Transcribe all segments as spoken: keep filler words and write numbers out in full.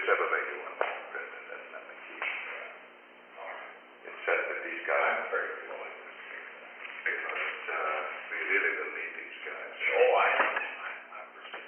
whichever way you want, President, that's not the key. Yeah. All right. It's just that these guys, I'm very willing to speak to that. because uh, we really will need these guys. Oh, I know. I, I perceive.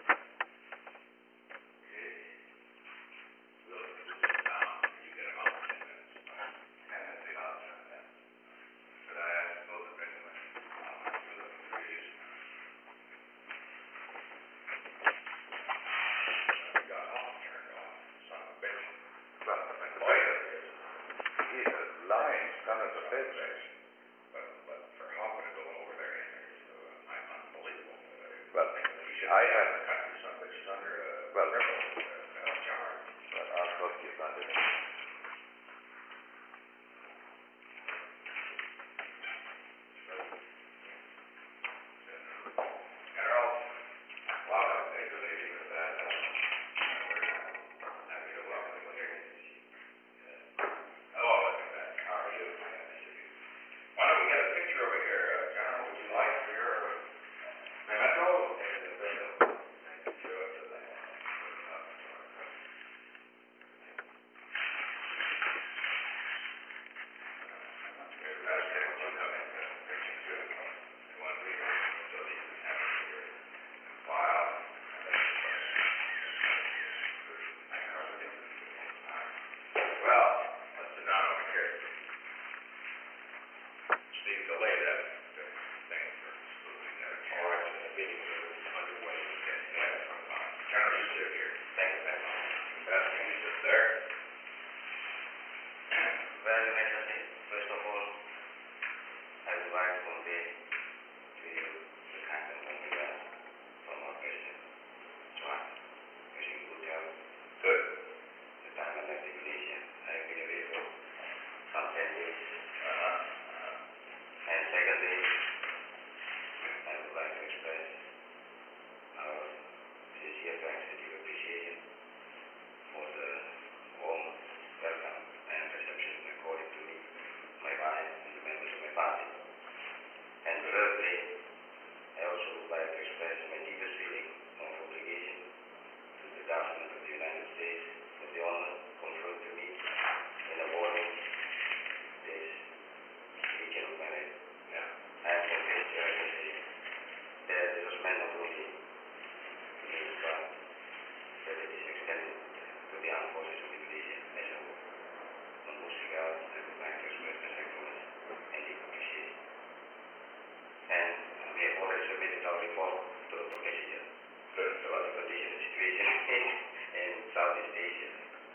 Okay. We'll sit down. You get about ten minutes. And at the outset, then. Should I ask both of Benjamin? Uh, you're looking for his. I got off, turned off. Son of a bitch. Well, Mister Oh, Baker, yeah, it is. he's a lying son of a bitch. But, but for Hopper to go over there, it's uh, I'm unbelievable. Uh, Well, he should I have have, the country son, but he's under a Well, criminal uh, charge. well, I'll talk to you about it. General, welcome. Hey, good evening, Mister Adams. We're happy to welcome you here. Hello, Mister Beck. How are you? Nice to see you. Why don't we get a picture over here, uh, General? Would you like for your memento? Thank you. Sure, to that. Well, let's sit down over here. Steve, delay that thing for moving there. All right, so the meeting is underway. Okay, yeah, from fine. General, you sit here. Thank you very much. Beth, can you sit there? Well, Your Majesty, first of all, I would like to convey to you the kind of congrats from our President Trump, wishing good health, Good. the time I left Indonesia. I have been away for some ten days. Uh-huh. Uh-huh. And secondly, I would like to express our sincere thanks and deep appreciation for the warm welcome and reception accorded to me, my wife, and the members of my party. And thirdly, I also would like to express my deepest feeling of obligation to the government of the United States for the honor conferred to me in awarding this Legion of Merit. Yeah. I am convinced, Your Majesty, that it was meant not only to me, but that it is extended to the armed forces of Indonesia as a whole. On those regards, I would like to express my thankfulness and deep appreciation. And we have already submitted our report to the President Good. about the condition and situation in, in Southeast Asia,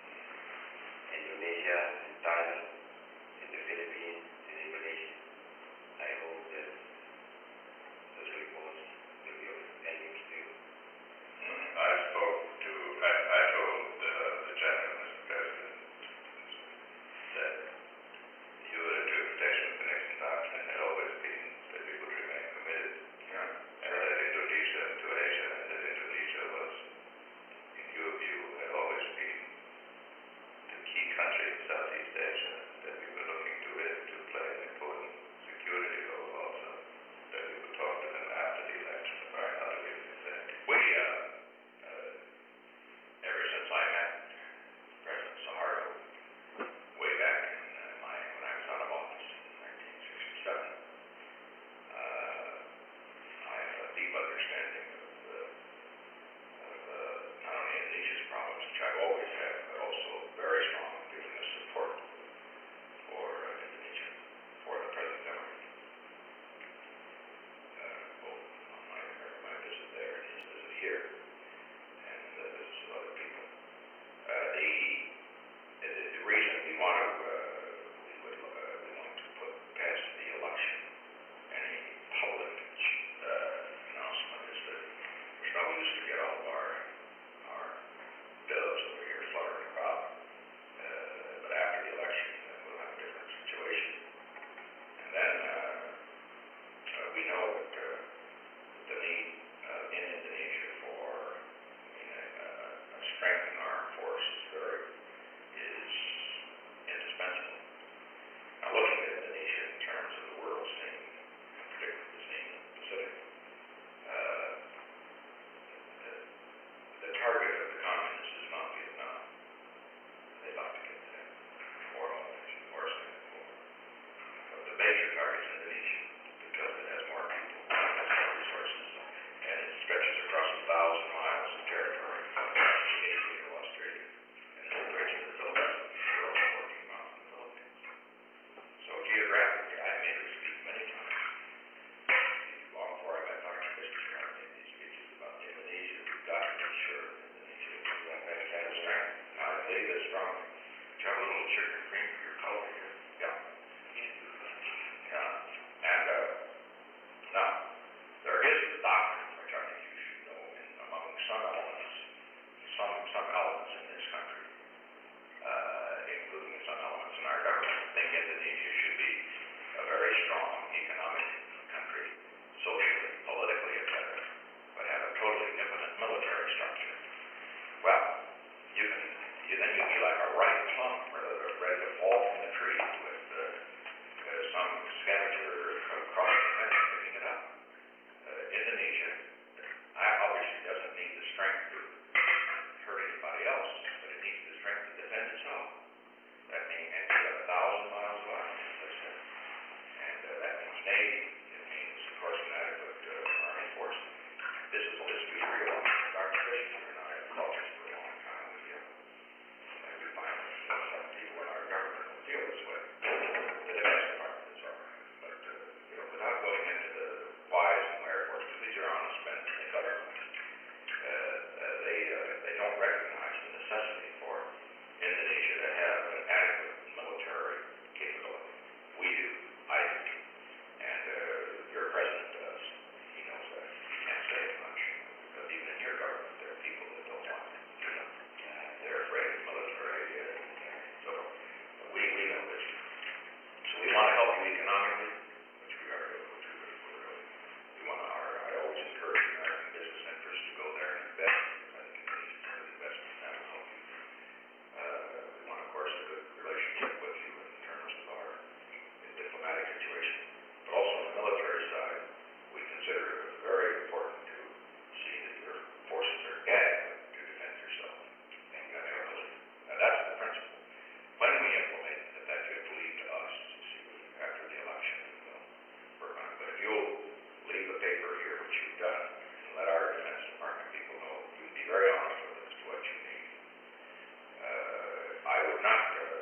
Indonesia, in Thailand, in the Philippines, and in Malaysia. I hope that those reports will be of any use to you. Mm, I spoke to, I, I told uh, the gentleman, Mister President, that your interpretation of the Nixon Doctrine had always been that we would remain committed. Yeah. And that Indonesia, to Asia, and that Indonesia was, in your view, had always been the key country in Southeast Asia, that we were looking to it to play an important security role also, that we would talk to them after the election about how to get it there. We, uh, uh, ever since I met President Suharto way back in uh, my, when I was out of office in nineteen sixty-seven, uh, I have a deep understanding of, uh, of uh, not only Indonesia's problems, which I always have, but also very strong willingness support for uh, Indonesia, for the present government, uh, both on my, my visit there and his visit here, and the visits of other people. Uh, the, the the reason we want to uh, we would uh, we want to put past the election any public uh, announcement is that there's no use to get all of our our doves over here fluttering about. Uh, but after the election, uh, we'll have a different situation, and then uh, uh, we know that uh, the need uh, in Indonesia for I mean, a, a strengthened armed force is very is indispensable. Now, looking at Indonesia in terms of the world scene, and particularly the scene in the Pacific, uh, the, the target of the communists is not Vietnam. little sugar and cream for your coffee. Yeah. Yeah. And uh, now, there is a doctrine which I think you should know in among some elements, some some elements in this country, uh, including some elements in our government, think Indonesia should be a very strong economic country, socially, politically, et cetera, but have a totally impotent military structure. Well, you can you, then you'd be like a ripe plum, ready to fall from the tree with uh, uh, some scavenger across the fence picking it up. Uh, Indonesia obviously doesn't need the strength to hurt anybody else, but it needs the strength to defend itself. That means, and it's got a thousand miles of island, as I said, and uh, that means navy. It means, of course, an adequate uh, army force. This is this we realize. Doctor Kissinger and I have thought this for a long time. We uh, and we find that uh, some people in our government don't feel this way. The Defense Department is all right, but uh, you know, without going into the whys and wherefores, because these are honest men in the government, uh, uh, they uh, they don't recognize the necessity for Indonesia to have an adequate military capability. We do, I do, and uh, your president does. He knows that. He can't say it much, you know, because even in your government there are people that don't want it. You know, they're afraid of military, uh, so forth. But we we know this. So we want to help you economically, which we are doing. Which we, we're doing. We want to. Our, I always encourage American business interests to go there and invest, because I think Indonesia is a good investment. That will help you. Uh, we want, of course, a good relationship with you in terms of our diplomatic situation, but also on the military side, we consider it very important to see that your forces are adequate to defend yourself. And uh, now that's the principle. When we implement that, that you have to leave to us. You see, after the election, and we'll work on it. But if you'll leave the paper here, which you've done, and let our Defense Department people know, you can be very honest with us as to what you need. Uh, I would not, uh,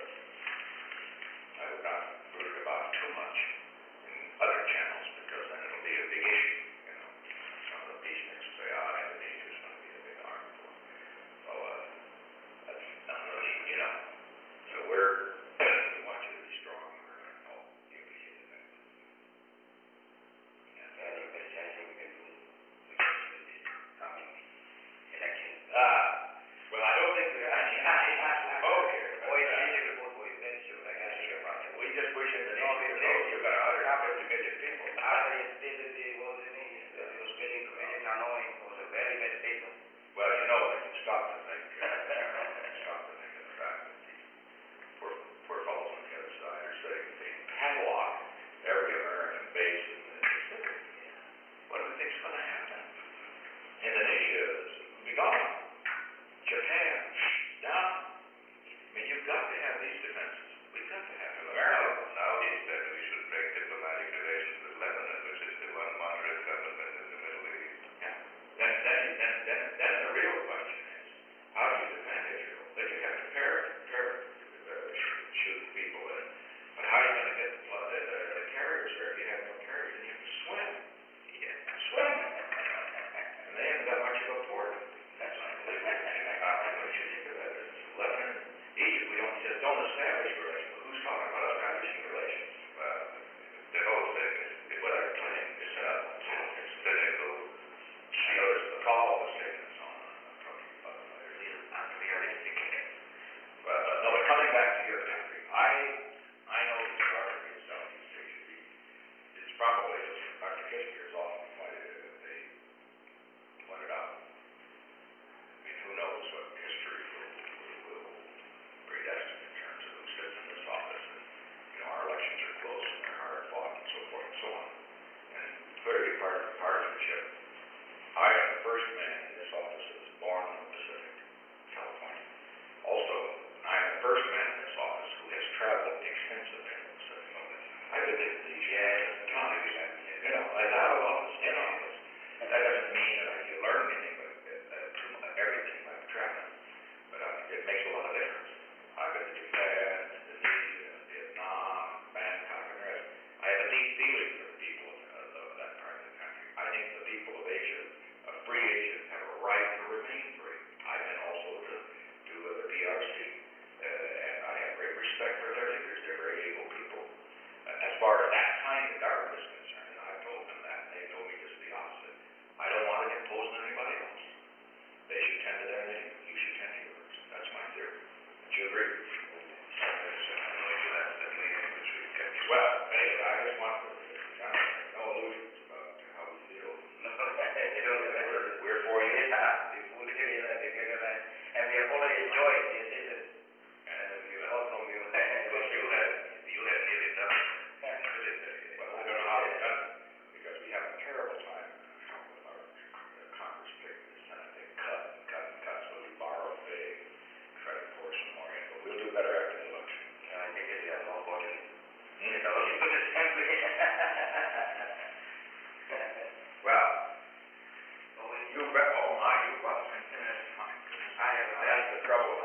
I would not root it about too much in other channels, because then it'll be a big issue. You know, some of the peaceniks will say, ah, Indonesia is going to be a big army force. Well, uh, that's no, no need, you know. So we're, we want you to be strong, and we're going to help. You appreciate that. Yeah. Any best anything we can do to get in this coming election? Ah, well, I don't think there's any Indonesians who vote here. But, oh, uh, Indonesia will vote for you, then sure, I guess you're right. we just wish Indonesia No, we could did. vote. You've got one hundred fifty million people. After yesterday, they voted me, that he was spending to visit Hanoi. It was a very bad statement. Well, you know, when you stop to think, uh, you stop to think of the fact that the poor, poor fellows on the other side are saying they padlock every American base in the Pacific. What do we think is going to happen? Indonesia will be gone. Japan, down. I mean, you've got to have these defenses. We've got to have them. America. Now, now he said we should break diplomatic relations with Lebanon, which is the one moderate government in the Middle East. Yeah. Then, then, you, then, then, then the real question is, how do you defend Israel? Then you have to parachute, parachute, uh, shoot people in. But how are you going to get the, the, the, the carriers there? If you have no carriers, then you have to swim. Yeah. Swim. You know. And they haven't got much of a port. That's unbelievable. Uh, what did you think of that business? Lebanon and Egypt, we don't, he says, don't establish relations. Well, who's talking about establishing relations? Well, the whole thing is, is Well, they're playing. It's, yeah, uh, it's cynical. you know, there's the Paul statements on, on talking about Real unrealistic. Well, but no, but coming back to your country, I I know the geography of Southeast Asia. The, it's probably, as Doctor Kissinger has often pointed it, they pointed out. I mean, who knows what history will, will, will predestine in terms of who sits in this office. And, you know, our elections are close and they're hard fought and so forth and so on. And clearly part of the partisanship. I am the first man in this office that was born in the Pacific, California. Also, I am the first man in this office who has traveled extensively in the Pacific. I've been to Indonesia Yes, times, you know, as out of office, in office. That doesn't mean that I, you learn anything, but uh, too, uh, everything by traveling. But uh, it makes a lot of difference. I've been to Japan, Indonesia, Vietnam, and Bangkok, and the rest. I have a deep feeling for the people of, uh, of that part of the country. I think the people of Asia, a free Asia, have a right to remain free. I've been also to, to uh, the D R C, uh, and I have great respect trouble with